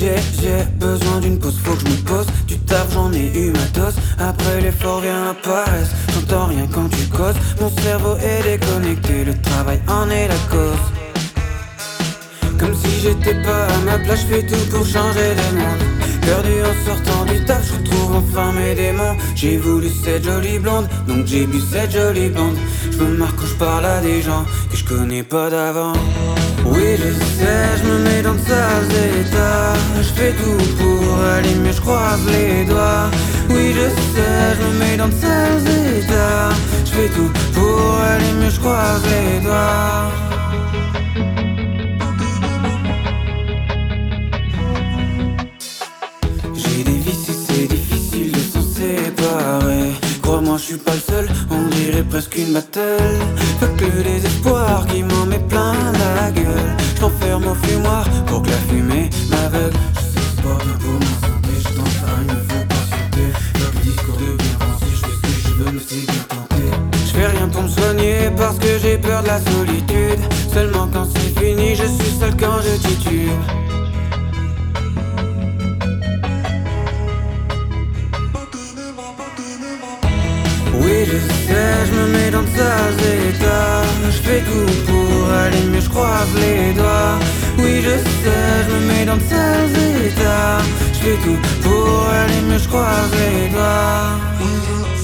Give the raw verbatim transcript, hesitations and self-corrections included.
J'ai, j'ai besoin d'une pause, faut que je me pose. Du taf j'en ai eu ma dose. Après l'effort vient la paresse. J'entends rien quand tu causes. Mon cerveau est déconnecté, le travail en est la cause. Comme si j'étais pas à ma place, je fais tout pour changer de monde. Perdu en sortant du taf, je retrouve enfin mes démons. J'ai voulu cette jolie blonde, donc j'ai bu cette jolie blonde. Je me marre quand je parle à des gens que je connais pas d'avant. Oui je sais, je me mets dans de sales états. Je fais tout pour aller mieux, je croise les doigts. Oui je sais, je me mets dans de sales états. Je fais tout pour aller mieux, je croise les doigts. J'ai des vices et c'est difficile de s'en séparer. Crois-moi je suis pas le seul, on dirait presque une battle. Pas que le désespoir qui m'en met plein la gueule. Je t'enferme au fumoir pour que la fumée m'aveugle. Je sais que c'est pas bien pour ma santé, je t'en ça, il me faut pas sauter. Leur discours de bien penser, je fais ce que je veux mais c'est bien tenté. Je fais rien pour me soigner parce que j'ai peur de la solitude. Seulement quand c'est fini, je suis seul quand je titube. Oui je sais, je me mets dans de sales états. Je fais tout pour aller mieux, je croise les doigts. Oui je sais, je me mets dans de sales états. Je fais tout pour aller mieux, je croise les doigts.